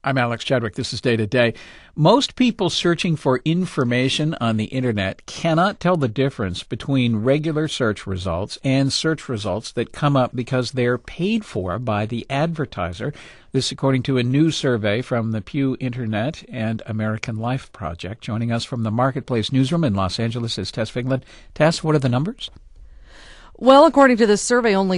I'm Alex Chadwick. This is Day to Day. Most people searching for information on the Internet cannot tell the difference between regular search results and search results that come up because they're paid for by the advertiser. This according to a new survey from the Pew Internet and American Life Project. Joining us from the Marketplace newsroom in Los Angeles is Tess Figland. Tess, what are the numbers? Well, according to this survey, only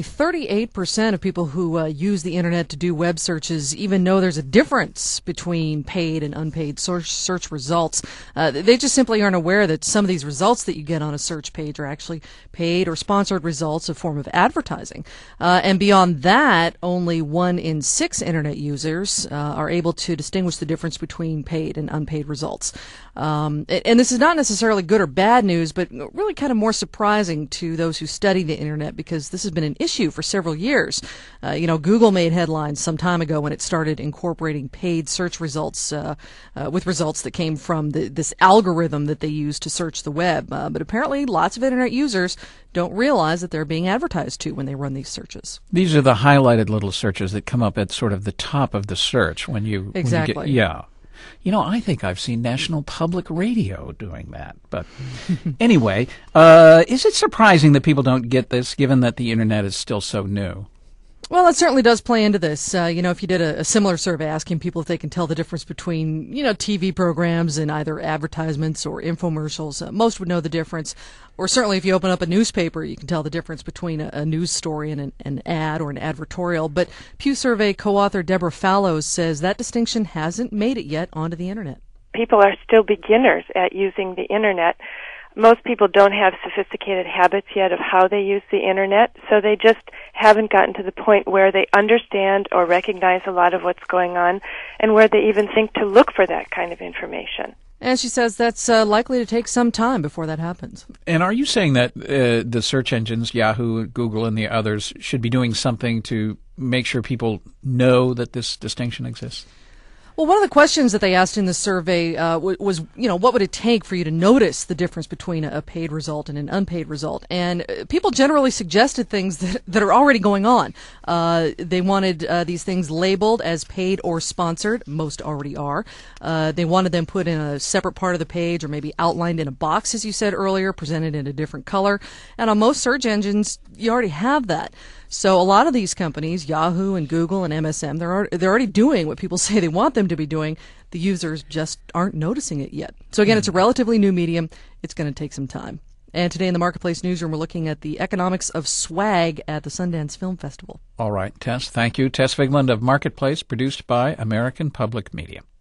38% of people who use the Internet to do web searches even know there's a difference between paid and unpaid search results. They just simply aren't aware that some of these results that you get on a search page are actually paid or sponsored results, a form of advertising. And beyond that, only 1 in 6 Internet users are able to distinguish the difference between paid and unpaid results. And this is not necessarily good or bad news, but really kind of more surprising to those who study the Internet, because this has been an issue for several years. Google made headlines some time ago when it started incorporating paid search results with results that came from this algorithm that they use to search the web. But apparently lots of Internet users don't realize that they're being advertised to when they run these searches. These are the highlighted little searches that come up at sort of the top of the search when you Exactly. When you get, yeah. I think I've seen National Public Radio doing that. But anyway, is it surprising that people don't get this, given that the Internet is still so new? Well, it certainly does play into this. If you did a similar survey asking people if they can tell the difference between, TV programs and either advertisements or infomercials, most would know the difference. Or certainly if you open up a newspaper, you can tell the difference between a news story and an ad or an advertorial. But Pew Survey co-author Deborah Fallows says that distinction hasn't made it yet onto the Internet. People are still beginners at using the Internet. Most people don't have sophisticated habits yet of how they use the Internet, so they just haven't gotten to the point where they understand or recognize a lot of what's going on and where they even think to look for that kind of information. And she says that's likely to take some time before that happens. And are you saying that the search engines, Yahoo, Google, and the others, should be doing something to make sure people know that this distinction exists? Well, one of the questions that they asked in the survey was, what would it take for you to notice the difference between a paid result and an unpaid result? And people generally suggested things that are already going on. They wanted these things labeled as paid or sponsored. Most already are. They wanted them put in a separate part of the page or maybe outlined in a box, as you said earlier, presented in a different color. And on most search engines, you already have that. So a lot of these companies, Yahoo and Google and MSM, they're already doing what people say they want them to be doing. The users just aren't noticing it yet. So again, it's a relatively new medium. It's going to take some time. And today in the Marketplace newsroom, we're looking at the economics of swag at the Sundance Film Festival. All right, Tess. Thank you. Tess Figland of Marketplace, produced by American Public Media.